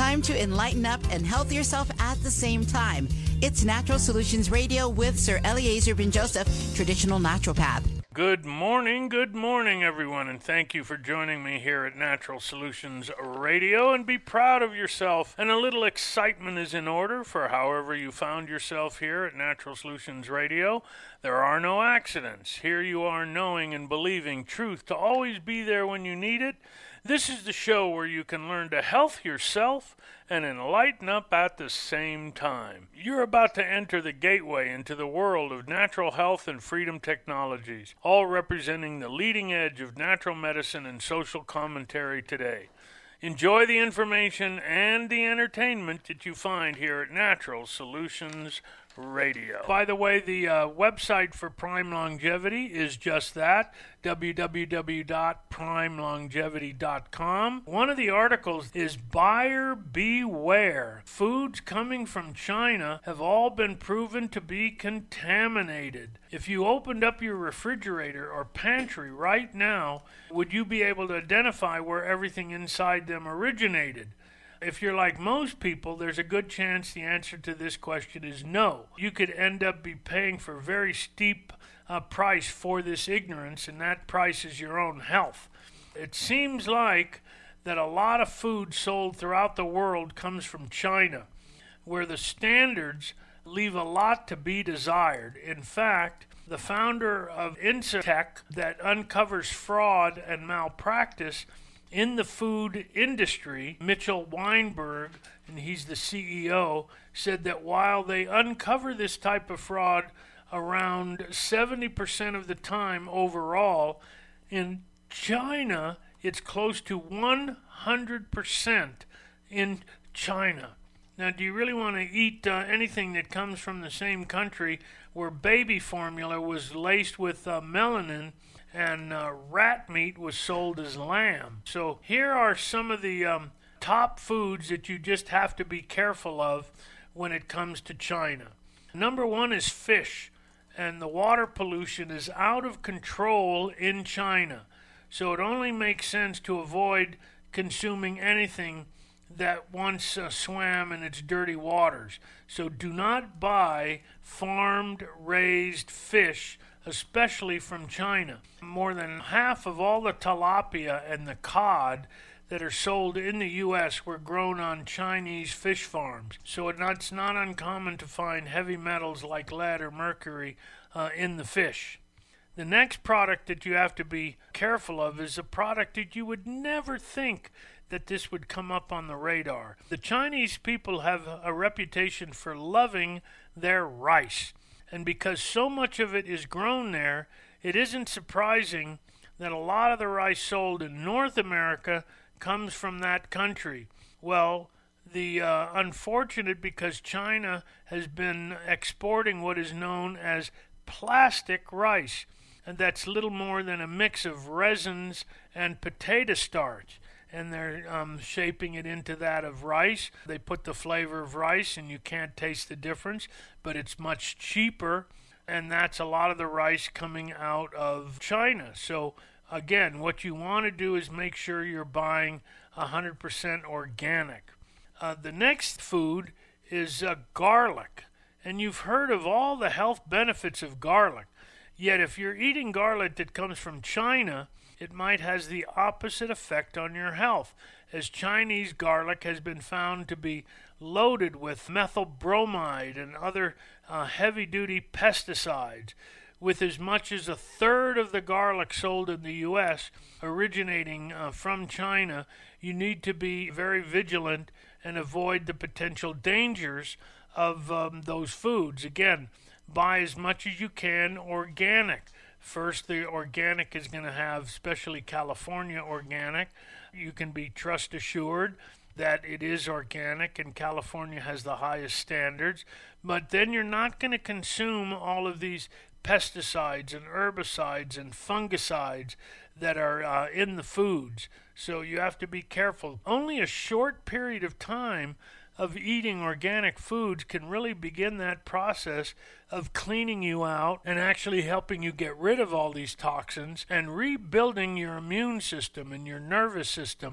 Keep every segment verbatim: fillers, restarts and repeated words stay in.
time to enlighten up and health yourself at the same time. It's Natural Solutions Radio with Sir Eliezer Ben Joseph, traditional naturopath. Good morning, good morning, everyone, and thank you for joining me here at Natural Solutions Radio, and be proud of yourself. And a little excitement is in order for however you found yourself here at Natural Solutions Radio. There are no accidents. Here you are knowing and believing truth to always be there when you need it. This is the show where you can learn to health yourself and enlighten up at the same time. You're about to enter the gateway into the world of natural health and freedom technologies, all representing the leading edge of natural medicine and social commentary today. Enjoy the information and the entertainment that you find here at Natural Solutions Radio. By the way, the uh, website for Prime Longevity is just that, w w w dot prime longevity dot com. One of the articles is Buyer Beware. Foods coming from China have all been proven to be contaminated. If you opened up your refrigerator or pantry right now, would you be able to identify where everything inside them originated? If you're like most people, there's a good chance the answer to this question is no. You could end up be paying for a very steep uh, price for this ignorance, and that price is your own health. It seems like that a lot of food sold throughout the world comes from China, where the standards leave a lot to be desired. In fact, the founder of Incitec, that uncovers fraud and malpractice in the food industry, Mitchell Weinberg, and he's the C E O, said that while they uncover this type of fraud around seventy percent of the time overall, in China it's close to one hundred percent in China. Now, do you really want to eat uh, anything that comes from the same country where baby formula was laced with uh, melanin and uh, rat meat was sold as lamb? So here are some of the um, top foods that you just have to be careful of when it comes to China. Number one is fish, and the water pollution is out of control in China. So it only makes sense to avoid consuming anything that once uh, swam in its dirty waters. So do not buy farmed, raised fish, especially from China. More than half of all the tilapia and the cod that are sold in the U S were grown on Chinese fish farms. So it's not uncommon to find heavy metals like lead or mercury uh, in the fish. The next product that you have to be careful of is a product that you would never think that this would come up on the radar. The Chinese people have a reputation for loving their rice. And because so much of it is grown there, it isn't surprising that a lot of the rice sold in North America comes from that country. Well, the uh, unfortunate, because China has been exporting what is known as plastic rice, and that's little more than a mix of resins and potato starch. And they're um, shaping it into that of rice. They put the flavor of rice, and you can't taste the difference, but it's much cheaper, and that's a lot of the rice coming out of China. So, again, what you want to do is make sure you're buying one hundred percent organic. Uh, the next food is uh, garlic, and you've heard of all the health benefits of garlic. Yet if you're eating garlic that comes from China, it might has the opposite effect on your health, as Chinese garlic has been found to be loaded with methyl bromide and other uh, heavy-duty pesticides. With as much as a third of the garlic sold in the U S originating uh, from China, you need to be very vigilant and avoid the potential dangers of um, those foods. Again, buy as much as you can organic. First, the organic is going to have, especially California organic. You can be trust assured that it is organic, and California has the highest standards. But then you're not going to consume all of these pesticides and herbicides and fungicides that are uh, in the foods. So you have to be careful. Only a short period of time of eating organic foods can really begin that process of cleaning you out and actually helping you get rid of all these toxins and rebuilding your immune system and your nervous system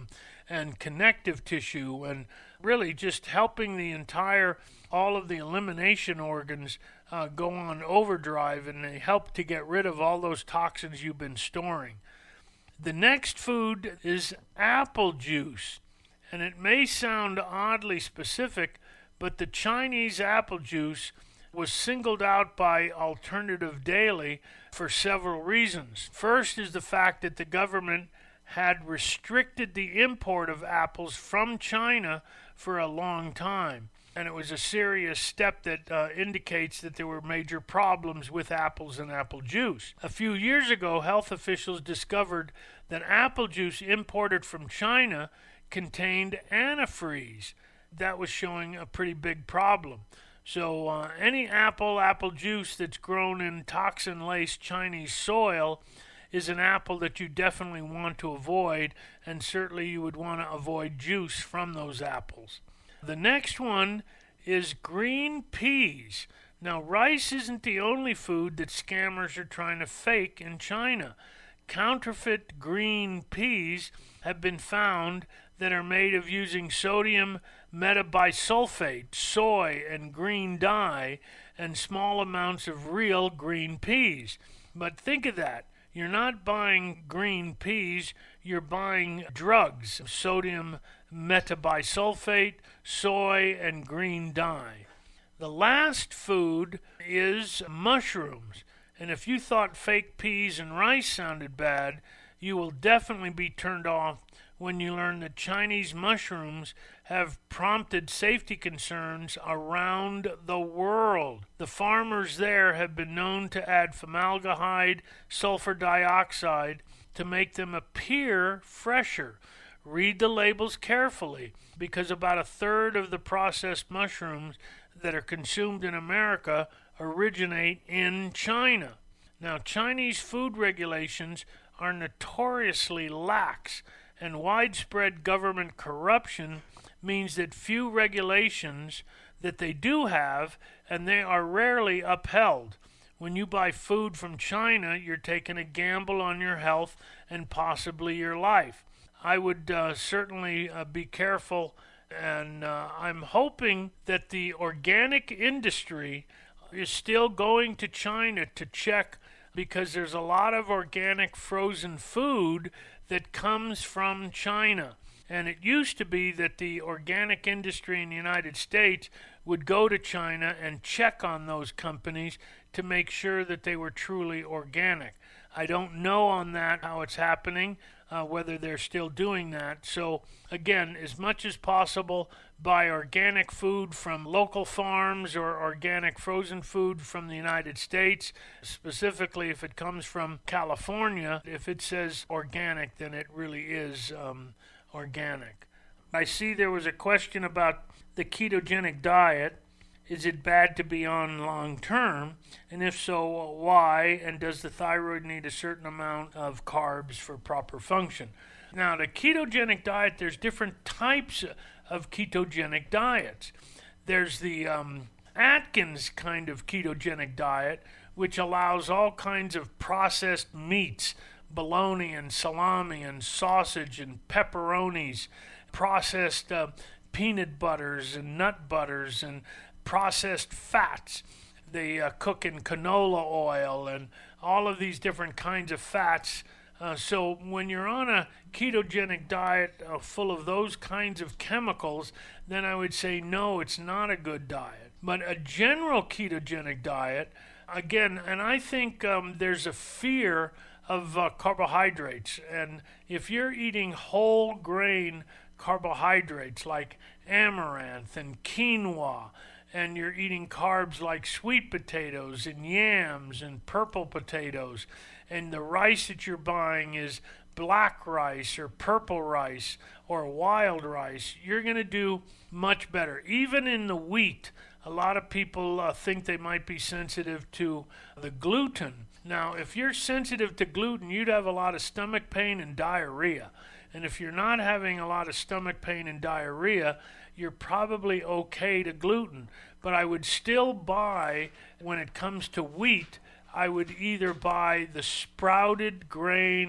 and connective tissue, and really just helping the entire, all of the elimination organs uh, go on overdrive, and they help to get rid of all those toxins you've been storing. The next food is apple juice, and it may sound oddly specific, but the Chinese apple juice was singled out by Alternative Daily for several reasons. First is the fact that the government had restricted the import of apples from China for a long time, and it was a serious step that uh, indicates that there were major problems with apples and apple juice. A few years ago, health officials discovered that apple juice imported from China contained antifreeze. That was showing a pretty big problem. So uh, any apple, apple juice that's grown in toxin-laced Chinese soil is an apple that you definitely want to avoid, and certainly you would want to avoid juice from those apples. The next one is green peas. Now, rice isn't the only food that scammers are trying to fake in China. Counterfeit green peas have been found that are made of using sodium metabisulfate, soy, and green dye, and small amounts of real green peas. But think of that. You're not buying green peas, you're buying drugs, sodium metabisulfate, soy, and green dye. The last food is mushrooms. And if you thought fake peas and rice sounded bad, you will definitely be turned off when you learn that Chinese mushrooms have prompted safety concerns around the world. The farmers there have been known to add formaldehyde, sulfur dioxide to make them appear fresher. Read the labels carefully, because about a third of the processed mushrooms that are consumed in America originate in China. Now, Chinese food regulations are notoriously lax, and widespread government corruption means that few regulations that they do have, and they are rarely upheld. When you buy food from China, you're taking a gamble on your health and possibly your life. I would uh, certainly uh, be careful, and uh, I'm hoping that the organic industry is still going to China to check, because there's a lot of organic frozen food that comes from China. And it used to be that the organic industry in the United States would go to China and check on those companies to make sure that they were truly organic. I don't know on that how it's happening, uh, whether they're still doing that. So again, as much as possible, buy organic food from local farms or organic frozen food from the United States. Specifically, if it comes from California, if it says organic, then it really is um, organic. I see there was a question about the ketogenic diet. Is it bad to be on long term? And if so, why? And does the thyroid need a certain amount of carbs for proper function? Now, the ketogenic diet, there's different types of ketogenic diets. There's the um, Atkins kind of ketogenic diet, which allows all kinds of processed meats, bologna and salami and sausage and pepperonis, processed uh, peanut butters and nut butters and processed fats. They uh, cook in canola oil and all of these different kinds of fats. Uh, so when you're on a ketogenic diet uh, full of those kinds of chemicals, then I would say no, it's not a good diet. But a general ketogenic diet, again, and I think um, there's a fear of uh, carbohydrates. And if you're eating whole grain carbohydrates like amaranth and quinoa, and you're eating carbs like sweet potatoes and yams and purple potatoes, and the rice that you're buying is black rice or purple rice or wild rice, you're going to do much better. Even in the wheat, a lot of people uh, think they might be sensitive to the gluten. Now, if you're sensitive to gluten, you'd have a lot of stomach pain and diarrhea. And if you're not having a lot of stomach pain and diarrhea, you're probably okay to gluten. But I would still buy, when it comes to wheat, I would either buy the sprouted grain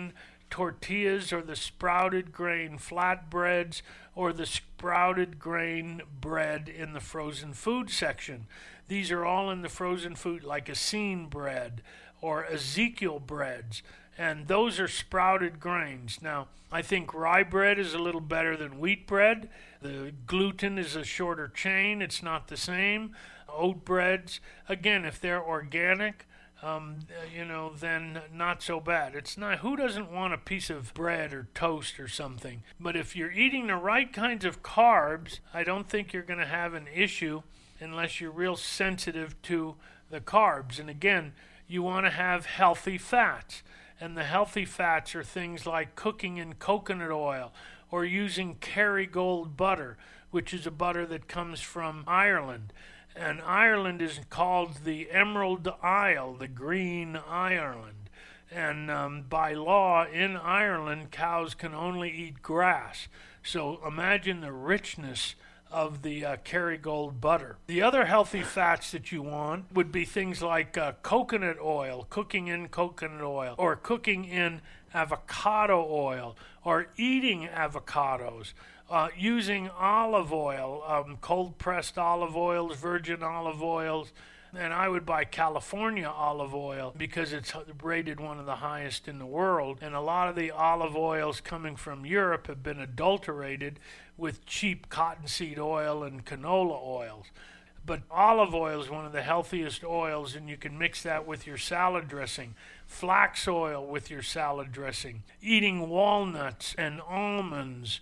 tortillas or the sprouted grain flatbreads or the sprouted grain bread in the frozen food section. These are all in the frozen food, like Essene bread or Ezekiel breads, and those are sprouted grains. Now, I think rye bread is a little better than wheat bread. The gluten is a shorter chain. It's not the same. Oat breads, again, if they're organic, um, you know, then not so bad. It's not, who doesn't want a piece of bread or toast or something? But if you're eating the right kinds of carbs, I don't think you're going to have an issue unless you're real sensitive to the carbs. And again, you want to have healthy fats. And the healthy fats are things like cooking in coconut oil or using Kerrygold butter, which is a butter that comes from Ireland. And Ireland is called the Emerald Isle, the Green Ireland. And um, by law in Ireland, cows can only eat grass. So imagine the richness of the uh, Kerrygold butter. The other healthy fats that you want would be things like uh, coconut oil, cooking in coconut oil, or cooking in avocado oil, or eating avocados, uh, using olive oil, um, cold-pressed olive oils, virgin olive oils, and I would buy California olive oil because it's rated one of the highest in the world. And a lot of the olive oils coming from Europe have been adulterated with cheap cottonseed oil and canola oils. But olive oil is one of the healthiest oils, and you can mix that with your salad dressing. Flax oil with your salad dressing. Eating walnuts and almonds,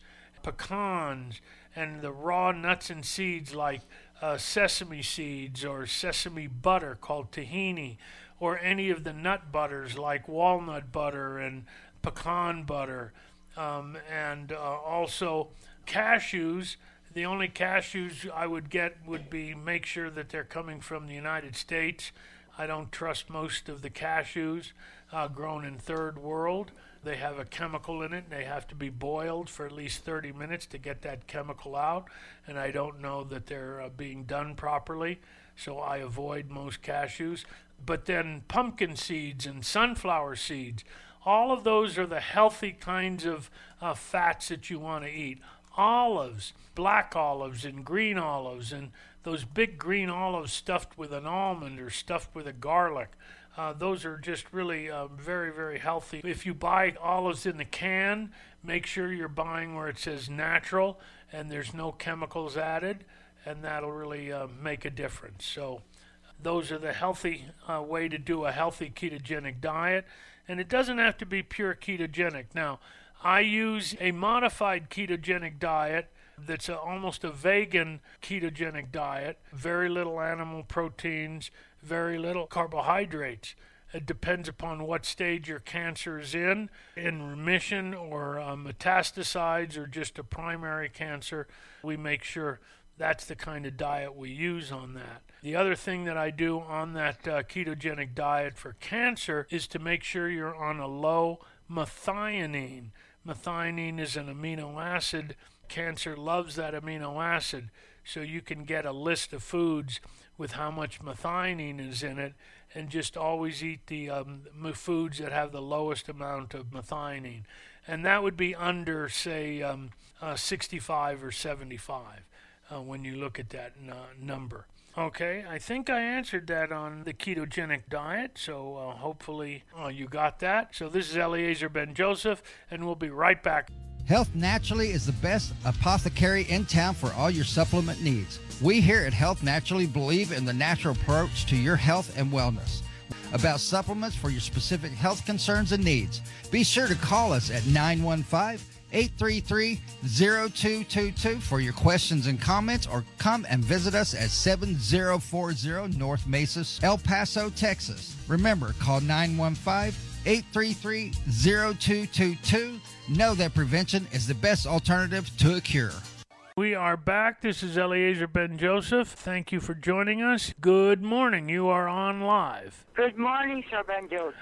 pecans, and the raw nuts and seeds like Uh, sesame seeds or sesame butter called tahini, or any of the nut butters like walnut butter and pecan butter, um, and uh, also cashews. The only cashews I would get would be make sure that they're coming from the United States. I don't trust most of the cashews uh, grown in third world. They have a chemical in it, and they have to be boiled for at least thirty minutes to get that chemical out, and I don't know that they're uh, being done properly, so I avoid most cashews. But then pumpkin seeds and sunflower seeds, all of those are the healthy kinds of uh, fats that you want to eat. Olives, black olives and green olives, and those big green olives stuffed with an almond or stuffed with a garlic. Uh, those are just really uh, very, very healthy. If you buy olives in the can, make sure you're buying where it says natural and there's no chemicals added, and that'll really uh, make a difference. So those are the healthy uh, way to do a healthy ketogenic diet, and it doesn't have to be pure ketogenic. Now, I use a modified ketogenic diet that's a, almost a vegan ketogenic diet, very little animal proteins, very little carbohydrates. It depends upon what stage your cancer is in, in remission or uh, metastasized or just a primary cancer. We make sure that's the kind of diet we use on that. The other thing that I do on that uh, ketogenic diet for cancer is to make sure you're on a low methionine. Methionine is an amino acid. Cancer loves that amino acid, so you can get a list of foods with how much methionine is in it, and just always eat the um, foods that have the lowest amount of methionine. And that would be under, say, um, uh, sixty-five or seventy-five uh, when you look at that uh, number. Okay, I think I answered that on the ketogenic diet, so uh, hopefully uh, you got that. So this is Eliezer Ben-Joseph, and we'll be right back. Health Naturally is the best apothecary in town for all your supplement needs. We here at Health Naturally believe in the natural approach to your health and wellness. About supplements for your specific health concerns and needs, be sure to call us at nine one five, eight three three, zero two two two for your questions and comments, or come and visit us at seven zero four zero North Mesa, El Paso, Texas. Remember, call nine one five, eight three three, zero two two two. Know that prevention is the best alternative to a cure. We are back. This is Eliezer Ben-Joseph. Thank you for joining us. Good morning. You are on live. Good morning, Sir Ben-Joseph.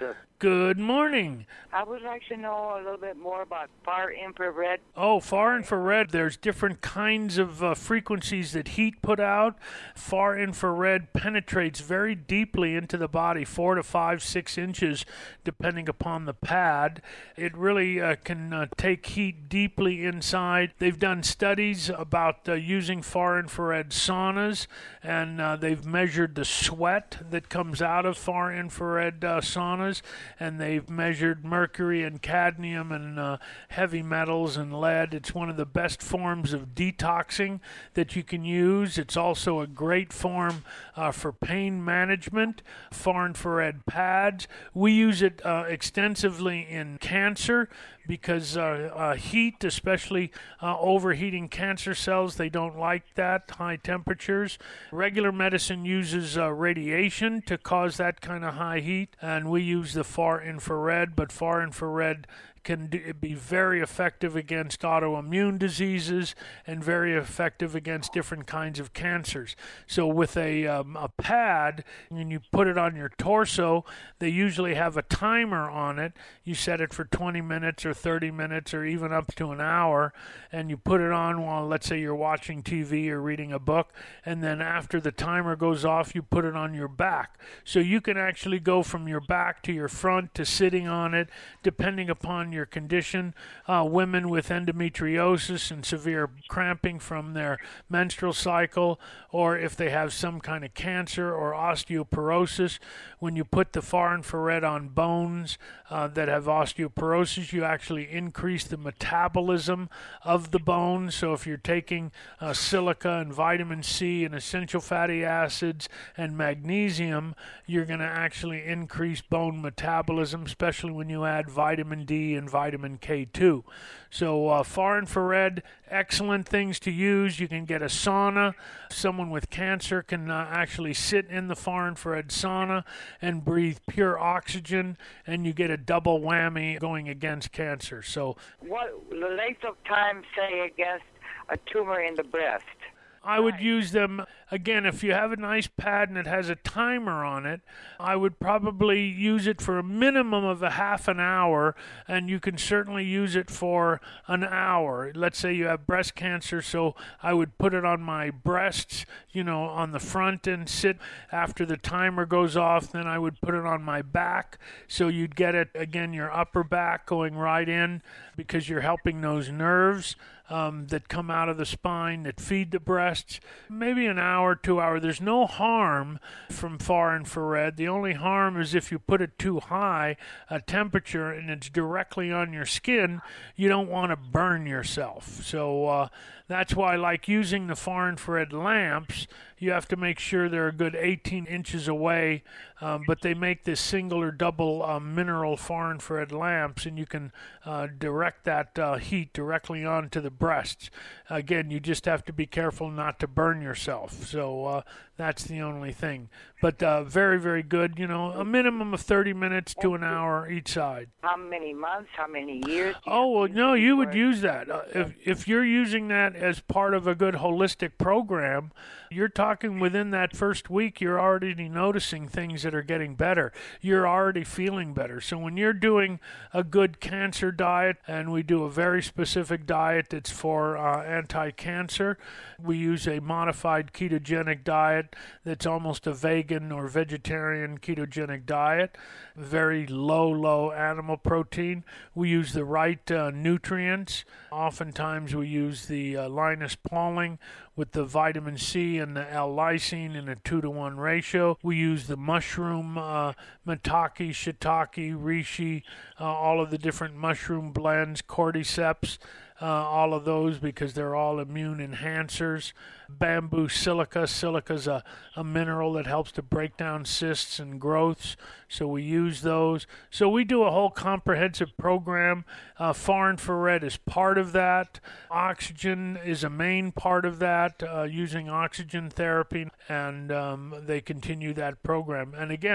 Good morning. I would like to know a little bit more about far infrared. Oh, far infrared, there's different kinds of uh, frequencies that heat put out. Far infrared penetrates very deeply into the body, four to five, six inches, depending upon the pad. It really uh, can uh, take heat deeply inside. They've done studies about uh, using far infrared saunas, and uh, they've measured the sweat that comes out of far infrared uh, saunas, and they've measured mercury and cadmium and uh, heavy metals and lead. It's one of the best forms of detoxing that you can use. It's also a great form uh, for pain management. Far infrared pads. We use it uh, extensively in cancer because uh, uh, heat, especially uh, overheating cancer cells, they don't like that, high temperatures. Regular medicine uses uh, radiation to cause that kind of high heat, and we use the far infrared, but far infrared can do, be very effective against autoimmune diseases and very effective against different kinds of cancers. So with a, um, a pad, when you put it on your torso, they usually have a timer on it. You set it for twenty minutes or thirty minutes or even up to an hour, and you put it on while, let's say, you're watching T V or reading a book, and then after the timer goes off, you put it on your back. So you can actually go from your back to your front to sitting on it, depending upon your condition. Uh, women with endometriosis and severe cramping from their menstrual cycle, or if they have some kind of cancer or osteoporosis, when you put the far infrared on bones uh, that have osteoporosis, you actually increase the metabolism of the bones. So if you're taking uh, silica and vitamin C and essential fatty acids and magnesium, you're going to actually increase bone metabolism, especially when you add vitamin D and vitamin K two. So uh, far infrared, excellent things to use. You can get a sauna. Someone with cancer can uh, actually sit in the far infrared sauna and breathe pure oxygen, and you get a double whammy going against cancer. So, what the length of time, say, against a tumor in the breast? I would use them, again, if you have a nice pad and it has a timer on it, I would probably use it for a minimum of a half an hour, and you can certainly use it for an hour. Let's say you have breast cancer, so I would put it on my breasts, you know, on the front and sit. After the timer goes off, then I would put it on my back, so you'd get it, again, your upper back going right in, because you're helping those nerves Um, that come out of the spine that feed the breasts. Maybe an hour, two hours. There's no harm from far infrared. The only harm is if you put it too high a temperature and it's directly on your skin, you don't want to burn yourself. So uh, that's why, like using the far infrared lamps, you have to make sure they're a good eighteen inches away, um, but they make this single or double uh, mineral far infrared lamps, and you can uh, direct that uh, heat directly onto the breasts. Again, you just have to be careful not to burn yourself. So uh, that's the only thing. But uh, very, very good. You know, a minimum of thirty minutes to an hour each side. How many months? How many years? Oh, well, no, you would use that. Uh, if, if you're using that as part of a good holistic program, you're talking within that first week, you're already noticing things that are getting better. You're already feeling better. So when you're doing a good cancer diet, and we do a very specific diet that's for uh, anti-cancer, we use a modified ketogenic diet that's almost a vegan or vegetarian ketogenic diet, very low, low animal protein. We use the right uh, nutrients. Oftentimes we use the uh, Linus Pauling with the vitamin C and the L-lysine in a two to one ratio. We use the mushroom, uh, maitake, shiitake, reishi, uh, all of the different mushroom blends, cordyceps, uh, all of those because they're all immune enhancers. Bamboo silica. Silica is a, a mineral that helps to break down cysts and growths, so we use those. So we do a whole comprehensive program. Uh, far infrared is part of that. Oxygen is a main part of that, uh, using oxygen therapy, and um, they continue that program. And again,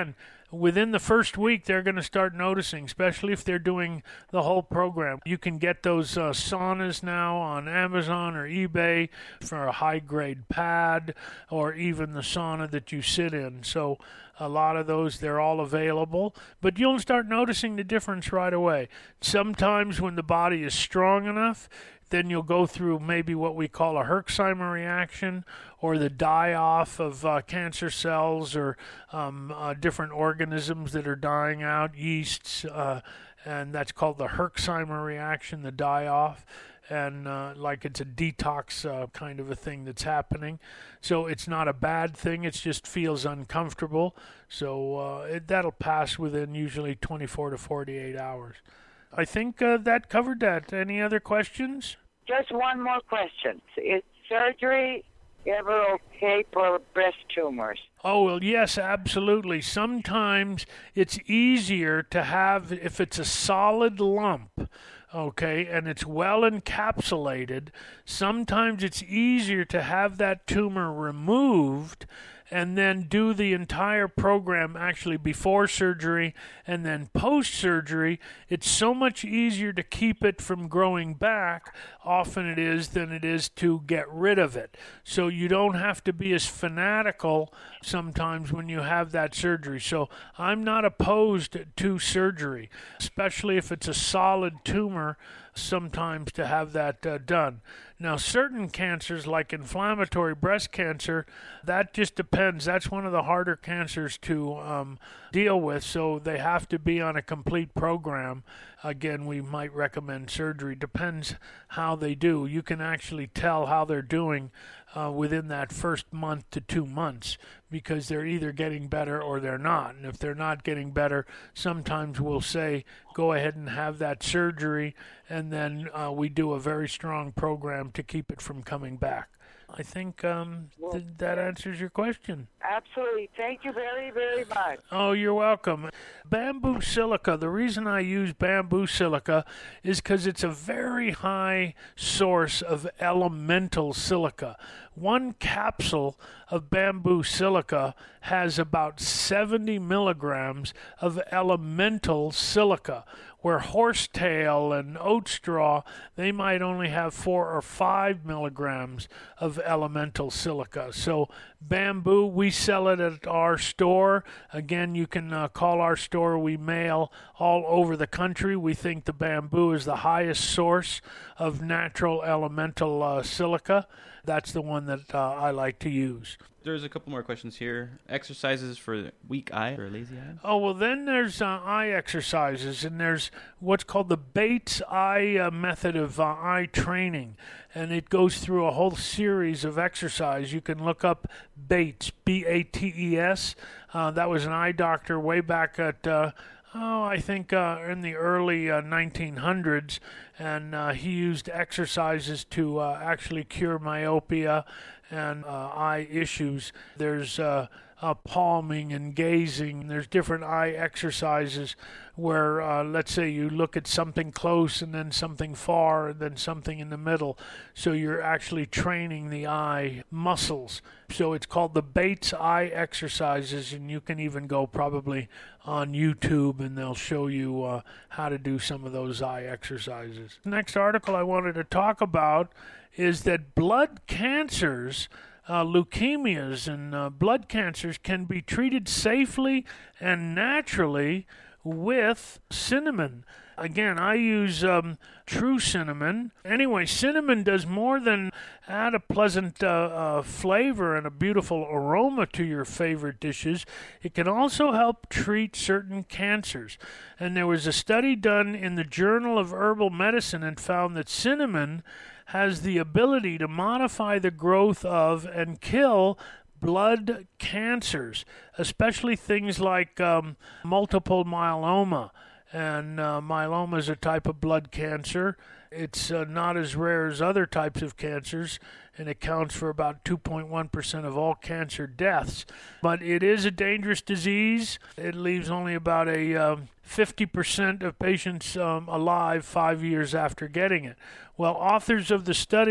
within the first week, they're going to start noticing, especially if they're doing the whole program. You can get those uh, saunas now on Amazon or eBay for a high-grade pad, or even the sauna that you sit in. So a lot of those, they're all available. But you'll start noticing the difference right away. Sometimes when the body is strong enough, then you'll go through maybe what we call a Herxheimer reaction, or the die-off of uh, cancer cells, or um, uh, different organisms that are dying out, yeasts, uh, and that's called the Herxheimer reaction, the die-off. And uh, like it's a detox uh, kind of a thing that's happening. So it's not a bad thing, it just feels uncomfortable. So uh, it, that'll pass within usually twenty-four to forty-eight hours. I think uh, that covered that. Any other questions? Just one more question. Is surgery ever okay for breast tumors? Oh, well, yes, absolutely. Sometimes it's easier to have, if it's a solid lump, okay, and it's well encapsulated, sometimes it's easier to have that tumor removed and then do the entire program actually before surgery and then post-surgery. It's so much easier to keep it from growing back, often it is, than it is to get rid of it. So you don't have to be as fanatical sometimes when you have that surgery. So I'm not opposed to surgery, especially if it's a solid tumor, sometimes to have that uh, done. Now, certain cancers, like inflammatory breast cancer, that just depends. That's one of the harder cancers to um, deal with, so they have to be on a complete program. Again, we might recommend surgery. Depends how they do. You can actually tell how they're doing uh, within that first month to two months because they're either getting better or they're not. And if they're not getting better, sometimes we'll say, go ahead and have that surgery, and then uh, we do a very strong program to keep it from coming back. I think um, th- that answers your question. Absolutely. Thank you very, very much. Oh, you're welcome. Bamboo silica, the reason I use bamboo silica is because it's a very high source of elemental silica. One capsule of bamboo silica has about seventy milligrams of elemental silica, where horsetail and oat straw, they might only have four or five milligrams of elemental silica. So bamboo, we sell it at our store. Again, you can uh, call our store. We mail all over the country. We think the bamboo is the highest source of natural elemental uh, silica. That's the one that uh, I like to use. There's a couple more questions here. Exercises for weak eye or lazy eye? Oh, well, then there's uh, eye exercises, and there's what's called the Bates eye uh, method of uh, eye training, and it goes through a whole series of exercise. You can look up Bates, B A T E S. Uh, that was an eye doctor way back at... Uh, Oh, I think uh, in the early uh, nineteen hundreds, and uh, he used exercises to uh, actually cure myopia and uh, eye issues. There's uh, uh, palming and gazing. There's different eye exercises where, uh, let's say, you look at something close and then something far and then something in the middle. So you're actually training the eye muscles. So it's called the Bates eye exercises, and you can even go probably on YouTube and they'll show you uh, how to do some of those eye exercises. The next article I wanted to talk about is that blood cancers, uh, leukemias and uh, blood cancers can be treated safely and naturally with cinnamon. Again, I use um, true cinnamon. Anyway, cinnamon does more than add a pleasant uh, uh, flavor and a beautiful aroma to your favorite dishes. It can also help treat certain cancers. And there was a study done in the Journal of Herbal Medicine and found that cinnamon has the ability to modify the growth of and kill blood cancers, especially things like um, multiple myeloma. And uh, myeloma is a type of blood cancer. It's uh, not as rare as other types of cancers, and it accounts for about two point one percent of all cancer deaths. But it is a dangerous disease. It leaves only about a uh, fifty percent of patients um, alive five years after getting it. Well, authors of the study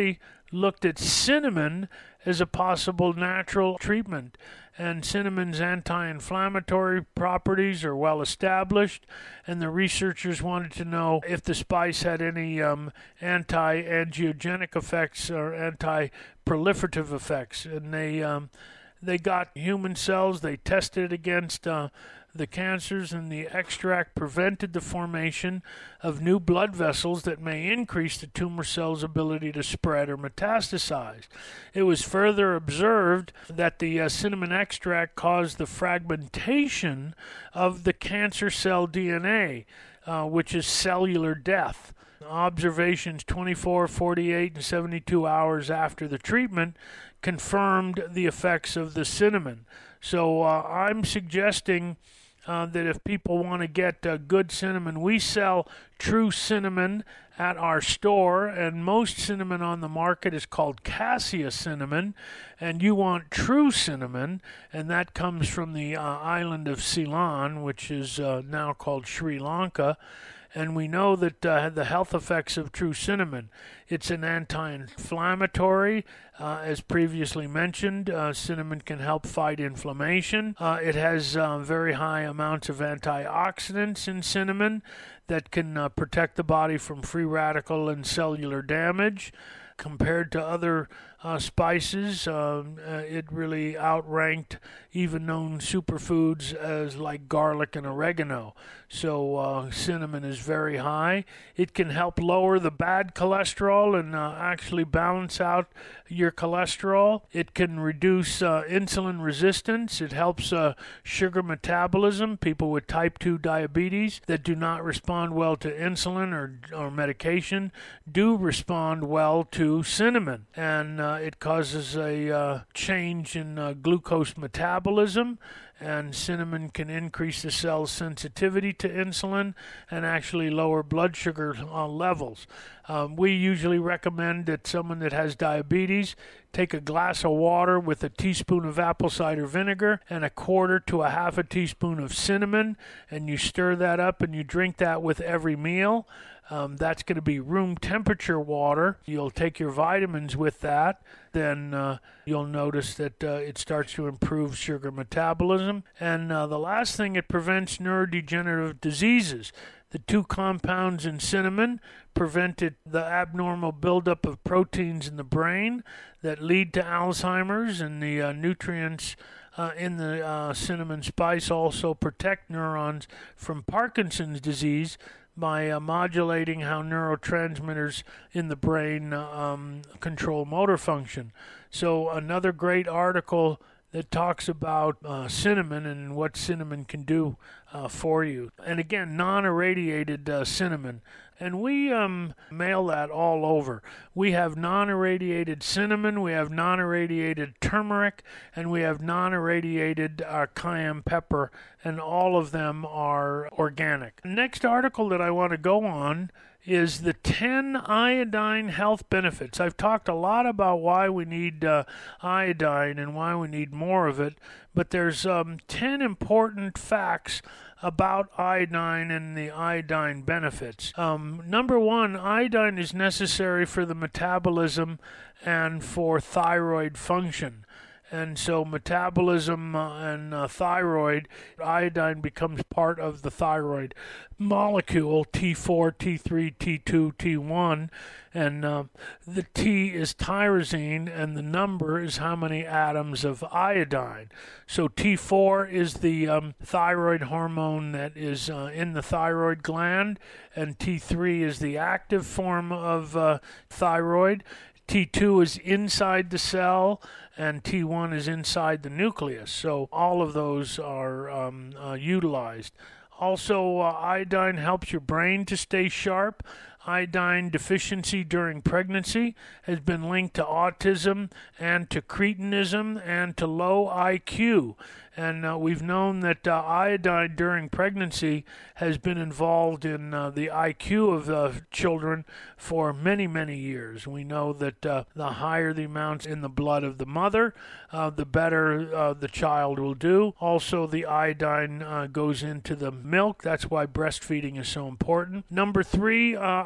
looked at cinnamon as a possible natural treatment. And cinnamon's anti-inflammatory properties are well established, and the researchers wanted to know if the spice had any um, anti-angiogenic effects or anti-proliferative effects. And they um, they got human cells, they tested it against uh, the cancers, and the extract prevented the formation of new blood vessels that may increase the tumor cell's ability to spread or metastasize. It was further observed that the uh, cinnamon extract caused the fragmentation of the cancer cell D N A, uh, which is cellular death. Observations twenty-four, forty-eight, and seventy-two hours after the treatment confirmed the effects of the cinnamon. So uh, I'm suggesting Uh, that if people want to get uh, good cinnamon, we sell true cinnamon at our store, and most cinnamon on the market is called cassia cinnamon, and you want true cinnamon, and that comes from the uh, island of Ceylon, which is uh, now called Sri Lanka. And we know that uh, the health effects of true cinnamon. It's an anti-inflammatory, uh, as previously mentioned. Uh, cinnamon can help fight inflammation. Uh, it has uh, very high amounts of antioxidants in cinnamon that can uh, protect the body from free radical and cellular damage. Compared to other uh, spices, um, uh, it really outranked even known superfoods as like garlic and oregano. So uh, cinnamon is very high. It can help lower the bad cholesterol and uh, actually balance out your cholesterol. It can reduce uh, insulin resistance. It helps uh, sugar metabolism. People with type two diabetes that do not respond well to insulin or, or medication do respond well to cinnamon. And uh, it causes a uh, change in uh, glucose metabolism. And cinnamon can increase the cell's sensitivity to insulin and actually lower blood sugar uh, levels. Um, we usually recommend that someone that has diabetes take a glass of water with a teaspoon of apple cider vinegar and a quarter to a half a teaspoon of cinnamon, and you stir that up and you drink that with every meal. Um, that's going to be room temperature water. You'll take your vitamins with that. Then uh, you'll notice that uh, it starts to improve sugar metabolism. And uh, the last thing, it prevents neurodegenerative diseases. The two compounds in cinnamon prevented the abnormal buildup of proteins in the brain that lead to Alzheimer's, and the uh, nutrients Uh, in the uh, cinnamon spice also protect neurons from Parkinson's disease by uh, modulating how neurotransmitters in the brain uh, um, control motor function. So another great article that talks about uh, cinnamon and what cinnamon can do uh, for you. And again, non-irradiated uh, cinnamon. And we um, mail that all over. We have non-irradiated cinnamon, we have non-irradiated turmeric, and we have non-irradiated uh, cayenne pepper, and all of them are organic. Next article that I want to go on is the ten iodine health benefits. I've talked a lot about why we need uh, iodine and why we need more of it, but there's um, ten important facts about iodine and the iodine benefits. Um, number one, iodine is necessary for the metabolism and for thyroid function. And so metabolism uh, and uh, thyroid, iodine becomes part of the thyroid molecule, T four, T three, T two, T one, and uh, the T is tyrosine, and the number is how many atoms of iodine. So T four is the um, thyroid hormone that is uh, in the thyroid gland, and T three is the active form of uh, thyroid. T two is inside the cell, and T one is inside the nucleus. So all of those are um, uh, utilized. Also, uh, iodine helps your brain to stay sharp. Iodine deficiency during pregnancy has been linked to autism and to cretinism and to low I Q. And uh, we've known that uh, iodine during pregnancy has been involved in uh, the I Q of uh, children for many, many years. We know that uh, the higher the amounts in the blood of the mother, uh, the better uh, the child will do. Also, the iodine uh, goes into the milk. That's why breastfeeding is so important. Number three, uh,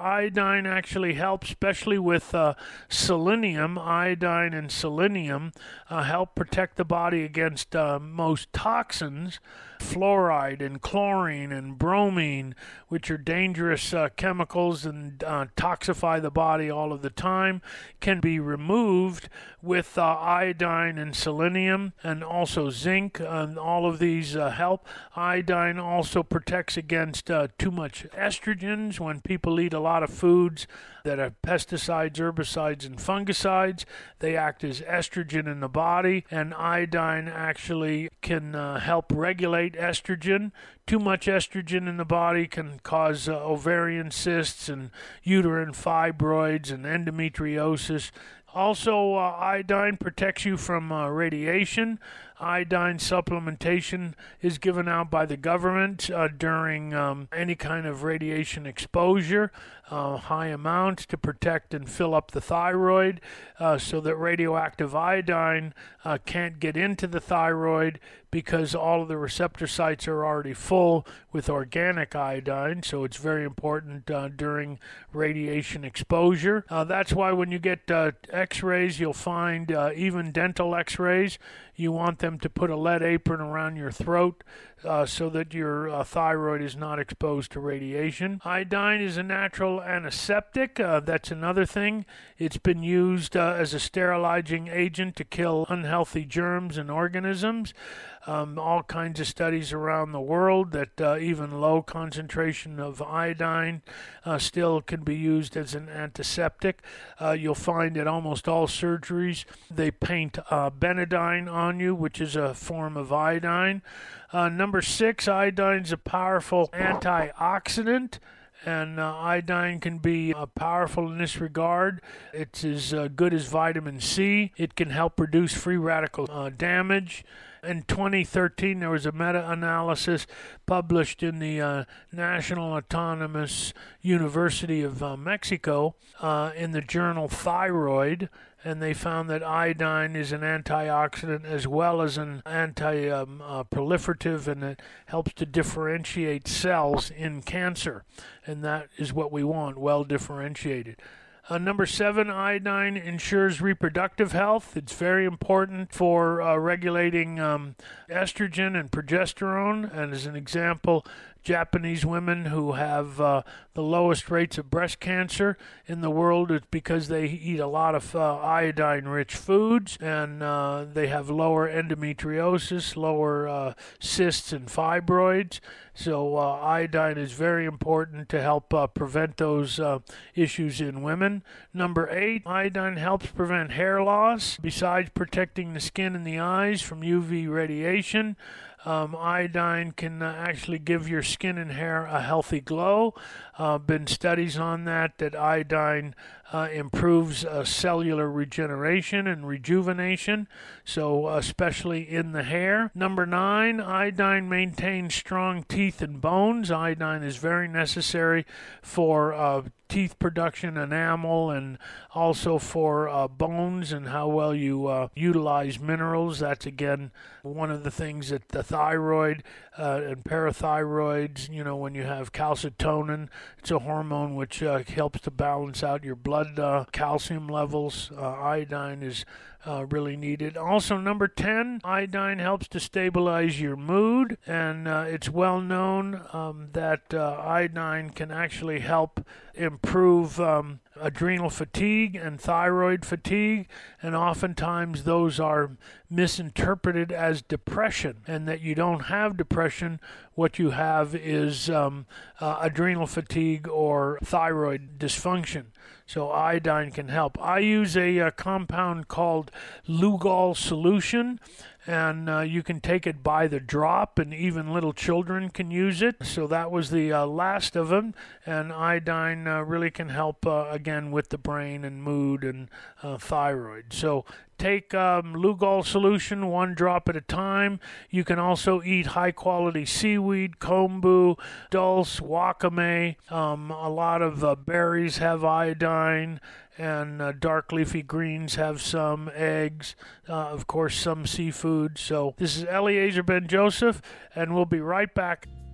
iodine actually helps, especially with uh, selenium. Iodine and selenium uh, help protect the body against uh, most toxins. Fluoride and chlorine and bromine, which are dangerous uh, chemicals and uh, toxify the body all of the time, can be removed with uh, iodine and selenium, and also zinc. And all of these uh, help. Iodine also protects against uh, too much estrogens. When people eat a lot of foods that have pesticides, herbicides, and fungicides, they act as estrogen in the body, and iodine actually can uh, help regulate estrogen. Too much estrogen in the body can cause uh, ovarian cysts and uterine fibroids and endometriosis. Also, uh, iodine protects you from uh, radiation. Iodine supplementation is given out by the government uh, during um, any kind of radiation exposure, uh, high amounts to protect and fill up the thyroid uh, so that radioactive iodine uh, can't get into the thyroid because all of the receptor sites are already full with organic iodine, so it's very important uh, during radiation exposure. Uh, that's why when you get uh, x-rays, you'll find uh, even dental x-rays, you want them to put a lead apron around your throat uh, so that your uh, thyroid is not exposed to radiation. Iodine is a natural antiseptic. Uh, that's another thing. It's been used uh, as a sterilizing agent to kill unhealthy germs and organisms. Um, all kinds of studies around the world that uh, even low concentration of iodine uh, still can be used as an antiseptic. Uh, you'll find at almost all surgeries they paint uh, Benadine on you, which is a form of iodine. Uh, number six, iodine is a powerful antioxidant. And uh, iodine can be uh, powerful in this regard. It's as uh, good as vitamin C. It can help reduce free radical uh, damage. In twenty thirteen, there was a meta-analysis published in the uh, National Autonomous University of uh, Mexico uh, in the journal Thyroid, and they found that iodine is an antioxidant as well as an anti-proliferative, um, uh, and it helps to differentiate cells in cancer, and that is what we want, well differentiated. Uh, number seven, iodine ensures reproductive health. It's very important for uh, regulating um, estrogen and progesterone. And as an example, Japanese women who have uh, the lowest rates of breast cancer in the world is because they eat a lot of uh, iodine-rich foods, and uh, they have lower endometriosis, lower uh, cysts and fibroids. So uh, iodine is very important to help uh, prevent those uh, issues in women. Number eight, iodine helps prevent hair loss. Besides protecting the skin and the eyes from U V radiation, Um, iodine can uh, actually give your skin and hair a healthy glow. Uh, been studies on that, that iodine uh, improves uh, cellular regeneration and rejuvenation, so uh, especially in the hair. Number nine, iodine maintains strong teeth and bones. Iodine is very necessary for uh, teeth production, enamel, and also for uh, bones and how well you uh, utilize minerals. That's, again, one of the things that the thyroid uh, and parathyroids, you know, when you have calcitonin, it's a hormone which uh, helps to balance out your blood uh, calcium levels. Uh, iodine is Uh, really needed. Also, number ten, iodine helps to stabilize your mood, and uh, it's well known um, that uh, iodine can actually help improve um, adrenal fatigue and thyroid fatigue, and oftentimes those are misinterpreted as depression, and that you don't have depression. What you have is um, uh, adrenal fatigue or thyroid dysfunction. So iodine can help. I use a, a compound called Lugol solution, and uh, you can take it by the drop, and even little children can use it. So that was the uh, last of them, and iodine uh, really can help, uh, again, with the brain and mood and uh, thyroid. So take um, Lugol solution one drop at a time. You can also eat high-quality seaweed, kombu, dulse, wakame. Um, a lot of uh, berries have iodine, and uh, dark leafy greens have some, eggs, uh, of course, some seafood. So this is Eliezer Ben Joseph, and we'll be right back.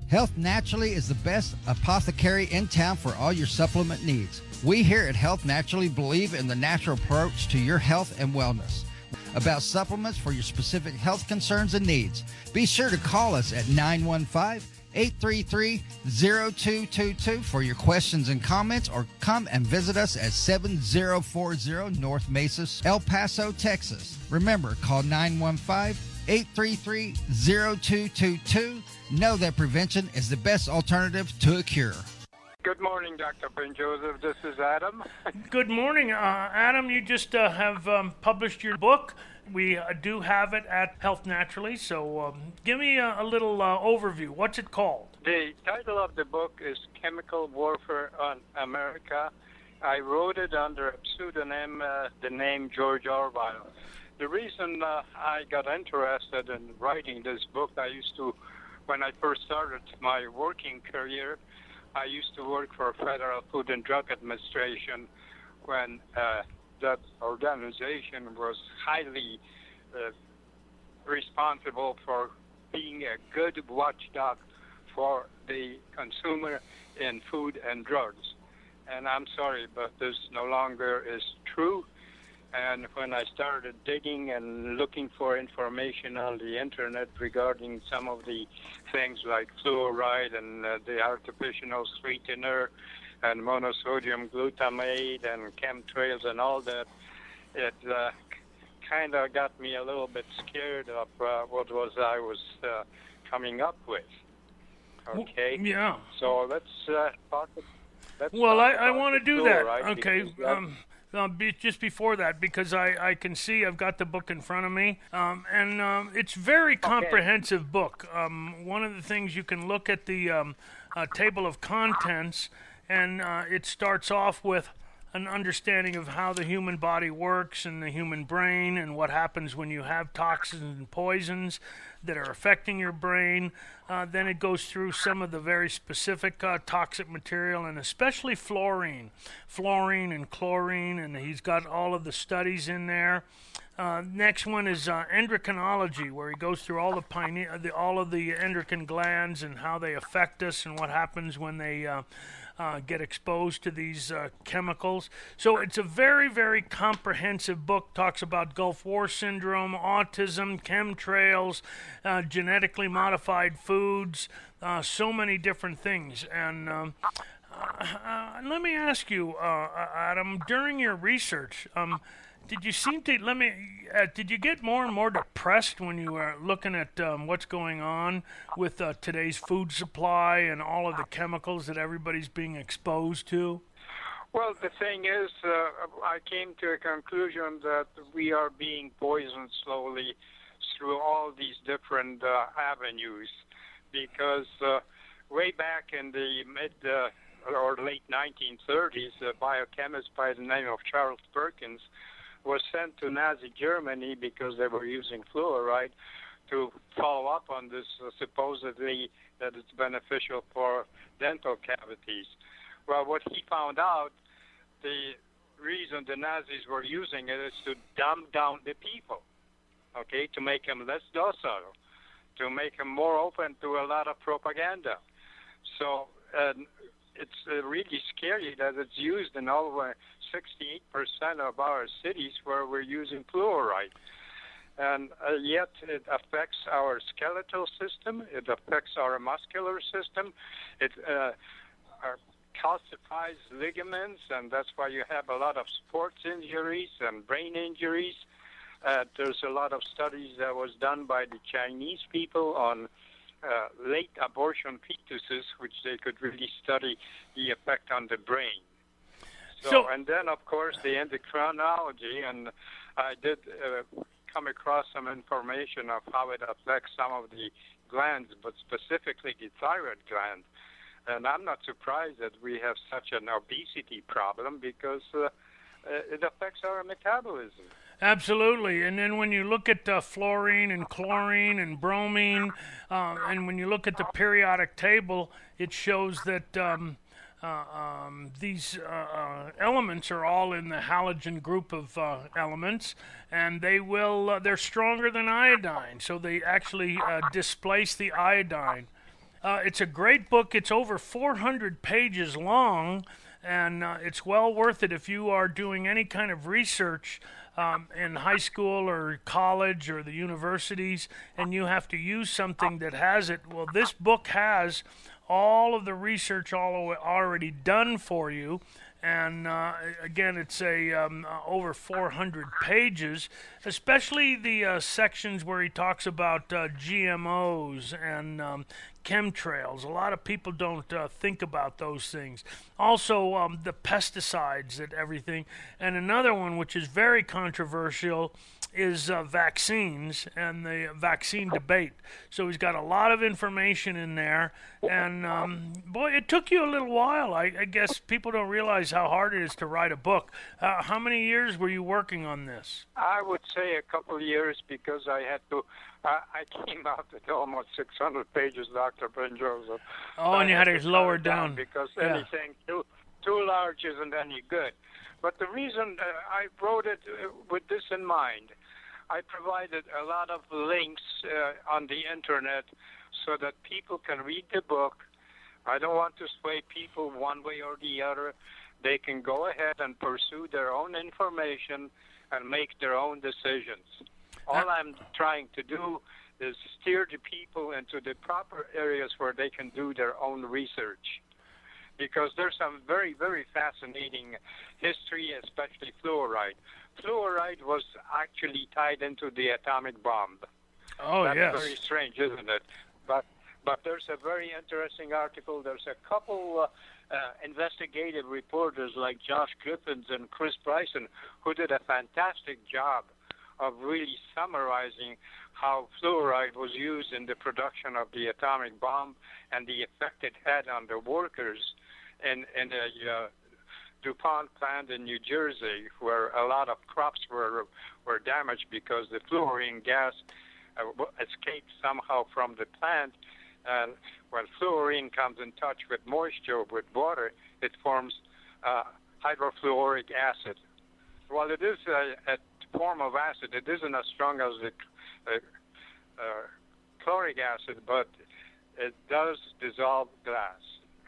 Health Naturally is the best apothecary in town for all your supplement needs. We here at Health Naturally believe in the natural approach to your health and wellness. About supplements for your specific health concerns and needs, be sure to call us at nine one five, eight three three, zero two two two for your questions and comments, or come and visit us at seven zero four zero North Mesa, El Paso, Texas. Remember, call nine one five, eight three three, zero two two two. Know that prevention is the best alternative to a cure. Good morning, Doctor Ben Joseph. This is Adam. Good morning, uh, Adam. You just uh, have um, published your book. We uh, do have it at Health Naturally, so um, give me a, a little uh, overview. What's it called? The title of the book is Chemical Warfare on America. I wrote it under a pseudonym, uh, the name George Orwell. The reason uh, I got interested in writing this book, I used to, when I first started my working career, I used to work for Federal Food and Drug Administration when uh, that organization was highly uh, responsible for being a good watchdog for the consumer in food and drugs. And I'm sorry, but this no longer is true. And when I started digging and looking for information on the internet regarding some of the things like fluoride and uh, the artificial sweetener and monosodium glutamate and chemtrails and all that, it uh, kind of got me a little bit scared of uh, what was I was uh, coming up with. Okay? Well, yeah. So let's uh, talk. Let's well, talk I, I want to do that. Okay. That, um, Uh, be, just before that, because I, I can see I've got the book in front of me, um, and um, it's very comprehensive okay. book. Um, one of the things you can look at the um, uh, table of contents, and uh, it starts off with an understanding of how the human body works and the human brain and what happens when you have toxins and poisons that are affecting your brain. Uh, then it goes through some of the very specific uh, toxic material, and especially fluorine, fluorine and chlorine, and he's got all of the studies in there. Uh, next one is uh, endocrinology, where he goes through all the, pine- the all of the endocrine glands and how they affect us and what happens when they uh, uh, get exposed to these uh, chemicals. So it's a very, very comprehensive book. Talks about Gulf War syndrome, autism, chemtrails, uh, genetically modified foods, uh, so many different things. And um, uh, let me ask you, uh, Adam, during your research, um, did you seem to let me? Uh, did you get more and more depressed when you were looking at um, what's going on with uh, today's food supply and all of the chemicals that everybody's being exposed to? Well, the thing is, uh, I came to a conclusion that we are being poisoned slowly through all these different uh, avenues, because uh, way back in the mid uh, or late nineteen thirties, a biochemist by the name of Charles Perkins was sent to Nazi Germany because they were using fluoride to follow up on this, uh, supposedly that it's beneficial for dental cavities. Well, what he found out, the reason the Nazis were using it is to dumb down the people, okay, to make them less docile, to make them more open to a lot of propaganda. So uh, it's uh, really scary that it's used in over sixty-eight percent of our cities where we're using fluoride. And uh, yet it affects our skeletal system, it affects our muscular system, it uh, our calcifies ligaments, and that's why you have a lot of sports injuries and brain injuries. Uh, there's a lot of studies that was done by the Chinese people on uh, late abortion fetuses, which they could really study the effect on the brain. So, so and then, of course, the endocrinology, and I did uh, come across some information of how it affects some of the glands, but specifically the thyroid gland. And I'm not surprised that we have such an obesity problem because uh, it affects our metabolism. Absolutely. And then when you look at uh, fluorine and chlorine and bromine, uh, and when you look at the periodic table, it shows that um, uh, um, these uh, uh, elements are all in the halogen group of uh, elements, and they will, uh, they're stronger than iodine, so they actually uh, displace the iodine. Uh, it's a great book. It's over four hundred pages long, and uh, it's well worth it if you are doing any kind of research um, in high school or college or the universities, and you have to use something that has it. Well, this book has all of the research all already done for you. And uh, again, it's a um, uh, over four hundred pages, especially the uh, sections where he talks about uh, G M Os and um, chemtrails. A lot of people don't uh, think about those things. Also, um, the pesticides and everything. And another one, which is very controversial, is uh, vaccines and the vaccine debate. So he's got a lot of information in there. And, um, boy, it took you a little while. I, I guess people don't realize how hard it is to write a book. Uh, how many years were you working on this? I would say a couple of years because I had to, uh, I came out with almost six hundred pages, Doctor Ben Joseph. Oh, and I you had to to lower it down. Because Yeah. anything too, too large isn't any good. But the reason uh, I wrote it uh, with this in mind, I provided a lot of links uh, on the internet so that people can read the book. I don't want to sway people one way or the other. They can go ahead and pursue their own information and make their own decisions. All I'm trying to do is steer the people into the proper areas where they can do their own research. Because there's some very, very fascinating history, especially fluoride. Fluoride was actually tied into the atomic bomb. Oh, That's yes. very strange, isn't it? But but there's a very interesting article. There's a couple uh, uh, investigative reporters like Josh Griffiths and Chris Bryson who did a fantastic job of really summarizing how fluoride was used in the production of the atomic bomb and the effect it had on the workers in, in a uh, DuPont plant in New Jersey, where a lot of crops were were damaged because the fluorine gas uh, escaped somehow from the plant. And when fluorine comes in touch with moisture, with water, it forms uh, hydrofluoric acid. While it is a, a form of acid, it isn't as strong as the uh, uh, chloric acid, but it does dissolve glass.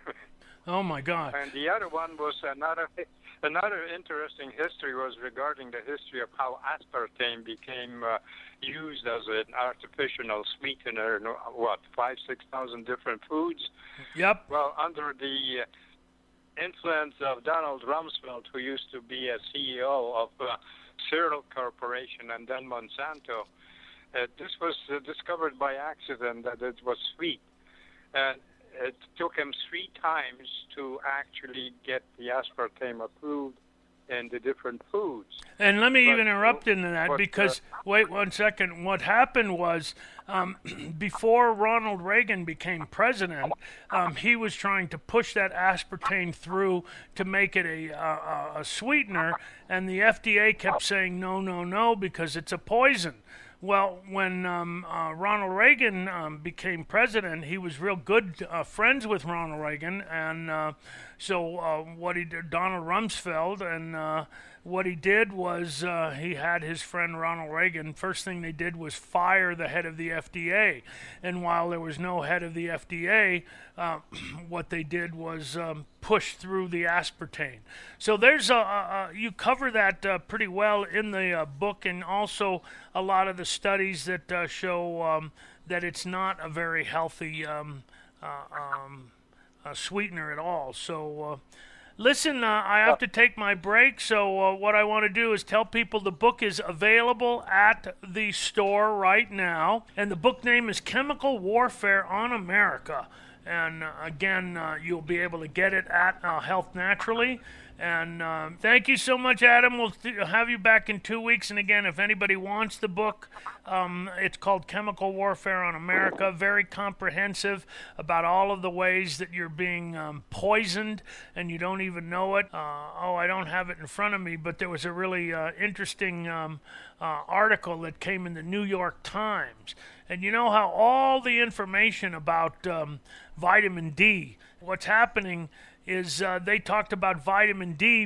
Oh, my God. And the other one was another another interesting history was regarding the history of how aspartame became uh, used as an artificial sweetener in, what, five, six thousand different foods? Yep. Well, under the uh, influence of Donald Rumsfeld, who used to be a C E O of uh, Cereal Corporation and then Monsanto, uh, this was uh, discovered by accident that it was sweet. And it took him three times to actually get the aspartame approved in the different foods. And let me But- even interrupt into that but, uh, because, wait one second, what happened was um, before Ronald Reagan became president, um, he was trying to push that aspartame through to make it a, a, a sweetener, and the F D A kept saying no, no, no, because it's a poison. Well, when um, uh, Ronald Reagan um, became president, he was real good uh, friends with Ronald Reagan, and uh, so uh, what he did, Donald Rumsfeld, and uh, what he did was uh, he had his friend Ronald Reagan. First thing they did was fire the head of the F D A, and while there was no head of the F D A, uh, what they did was um, push through the aspartame. So there's a, a, a you cover that uh, pretty well in the uh, book, and also a lot of the studies that uh, show um, that it's not a very healthy um, uh, um, uh, sweetener at all. So. Uh, Listen, uh, I have to take my break, so uh, what I want to do is tell people the book is available at the store right now, and the book name is Chemical Warfare on America. And uh, again, uh, you'll be able to get it at uh, Health Naturally. And uh, thank you so much, Adam. We'll th- have you back in two weeks. And again, if anybody wants the book, um, it's called Chemical Warfare on America. Very comprehensive about all of the ways that you're being um, poisoned and you don't even know it. Uh, oh, I don't have it in front of me, but there was a really uh, interesting um, uh, article that came in the New York Times. And you know how all the information about um, vitamin D, what's happening is uh, they talked about vitamin D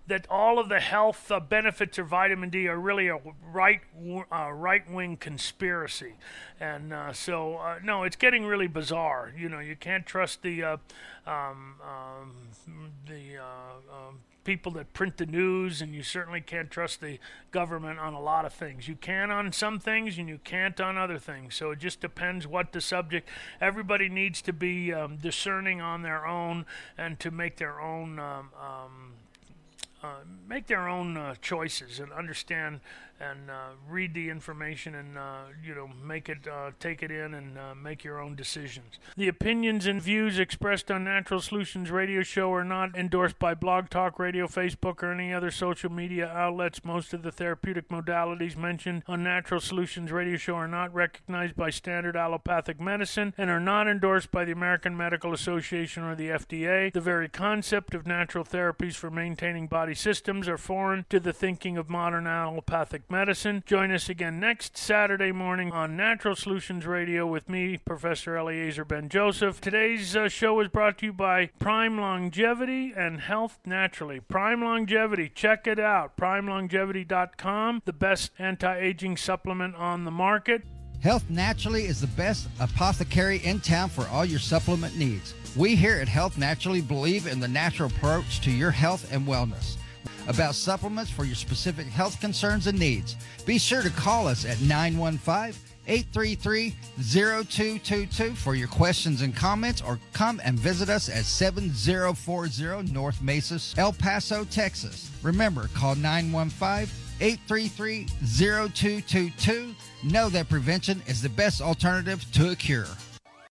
that all of the health uh, benefits of vitamin D are really a right uh, right-wing conspiracy. And uh, so, uh, no, it's getting really bizarre. You know, you can't trust the uh, um, um, the uh, um, people that print the news, and you certainly can't trust the government on a lot of things. You can on some things, and you can't on other things. So it just depends what the subject. Everybody needs to be um, discerning on their own and to make their own um, um, uh, make their own uh, choices and understand and uh, read the information and uh, you know make it uh, take it in and uh, make your own decisions. The opinions and views expressed on Natural Solutions Radio Show are not endorsed by Blog Talk Radio, Facebook, or any other social media outlets. Most of the therapeutic modalities mentioned on Natural Solutions Radio Show are not recognized by standard allopathic medicine and are not endorsed by the American Medical Association or the F D A. The very concept of natural therapies for maintaining body systems are foreign to the thinking of modern allopathic medicine. Join us again next Saturday morning on Natural Solutions Radio with me, Professor Eliezer Ben-Joseph. Today's uh, show is brought to you by Prime Longevity and Health Naturally. Prime Longevity, check it out, prime longevity dot com, the best anti-aging supplement on the market. Health Naturally is the best apothecary in town for all your supplement needs. We here at Health Naturally believe in the natural approach to your health and wellness. About supplements for your specific health concerns and needs. Be sure to call us at nine one five, eight three three, zero two two two for your questions and comments, or come and visit us at seven zero four zero North Mesa, El Paso, Texas. Remember, call nine one five, eight three three, zero two two two. Know that prevention is the best alternative to a cure.